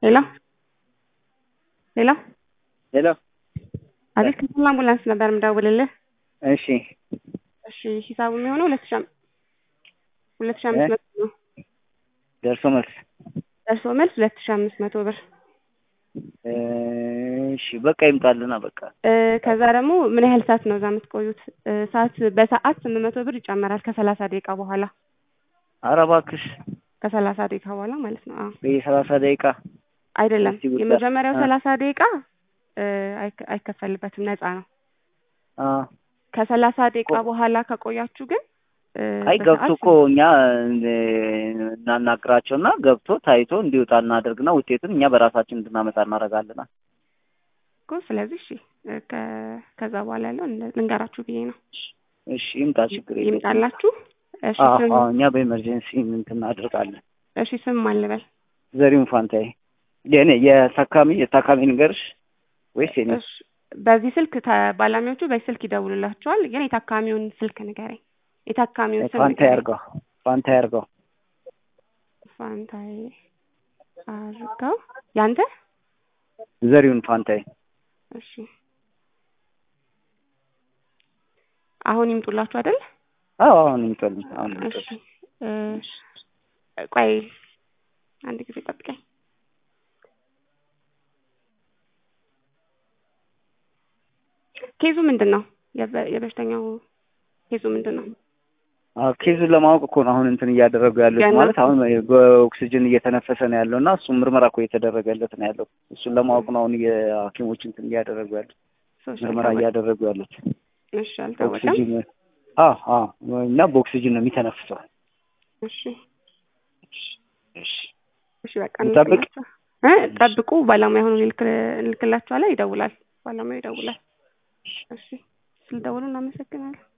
ሌላ ሌላ ሄሎ አቤት ከሁሉ አምቡላንስ ነበር የምደውልልህ። እሺ እሺ ሂሳቡ የሚሆነው 2500 ነው። ደርሶ መልስ 2500 ብር። እሺ በቃ ይምጣልና በቃ ከዛ ደግሞ ምን ያህል ሰዓት ነው እዛ የምትቆዩት? ሰዓት በሰዓት 800 ብር ይጨመራል ከ30 ደቂቃ በኋላ። ኧረ እባክሽ ከ30 ደቂቃ በኋላ ማለት ነው። አዎ በ30 ደቂቃ አይደለም የመጀመሪያው 30 ደቂቃ አይከፈልበትም፣ ነፃ ነው። ከ30 ደቂቃ በኋላ ከቆያችሁ ግን አይ ገብቶ እኮ እኛ እናናግራቸውና ገብቶ ታይቶ እንዲወጣ እናደርግና ውጤቱን እኛ በራሳችን እንድናመጣ እናደርጋለን እኮ። ስለዚህ እሺ ከዛ በኋላ ያለው ልንገራችሁ ብዬ ነው። እሺ ይምጣ፣ ችግር የለም ይምጣላችሁ። እሺ እኛ በኤመርጀንሲ እንትን እናደርጋለን። እሺ ስም ማን ልበል? ዘሪሁን ፋንታዬ። የኔ የታካሚ ንገርሽ ወይስ የኔ? እሺ በዚህ ስልክ ባለሙያዎቹ በዚህ ስልክ ይደውሉላችኋል፣ ግን የታካሚውን ስልክ ንገረኝ። የታካሚውን ስም ፋንታዬ አርጋው። ፋንታዬ አርጋው። ያንተ? ዘሪሁን ፋንታዬ። እሺ አሁን ይምጡላችሁ አይደል? አዎ አሁን ይምጡልኝ። እሺ ቆይ አንድ ጊዜ ጠብቀኝ። ኬዙ ምንድነው? የበሽተኛው ኬዙ ምንድነው? ኬዙን ለማወቅ እኮ ነው አሁን እንትን እያደረጉ ያሉት። ማለት አሁን ኦክሲጅን እየተነፈሰ ነው ያለው እና እሱ ምርመራ እኮ እየተደረገለት ነው ያለው። እሱን ለማወቅ ነው አሁን የሐኪሞች እንትን እያደረጉ ያሉት፣ ምርመራ እያደረጉ ያሉት። እሺ አልታወቀም። እና በኦክሲጅን ነው የሚተነፍሰው። እሺ እሺ እሺ በቃ ጠብቁ። ባለሙያ ሆኖ ልክላችኋል። ይደውላል፣ ባለሙያ ይደውላል። እሺ ስለደወሉ እናመሰግናለን።